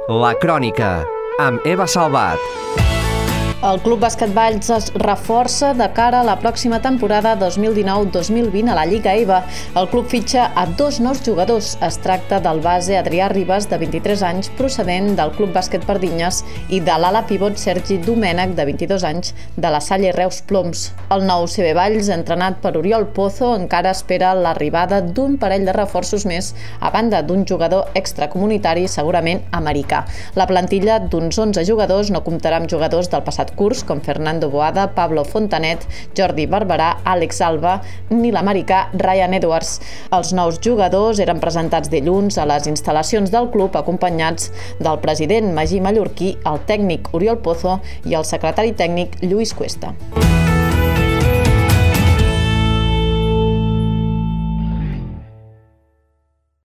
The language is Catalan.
La Crònica, amb Eva Salvat. El Club Bàsquet Valls es reforça de cara a la pròxima temporada 2019-2020 a la Lliga EVA. El club fitxa a 2 nous jugadors. Es tracta del base Adrià Ribas, de 23 anys, procedent del Club Bàsquet Pardinyes, i de l'ala pivot Sergi Domènech, de 22 anys, de la Salle Reus Ploms. El nou CB Valls, entrenat per Oriol Pozo, encara espera l'arribada d'un parell de reforços més, a banda d'un jugador extracomunitari, segurament americà. La plantilla d'uns 11 jugadors no comptarà amb jugadors del passat curs, com Fernando Boada, Pablo Fontanet, Jordi Barberà, Àlex Alba, ni l'americà Ryan Edwards. Els nous jugadors eren presentats dilluns a les instal·lacions del club, acompanyats del president Magí Mallorquí, el tècnic Oriol Pozo i el secretari tècnic Lluís Cuesta.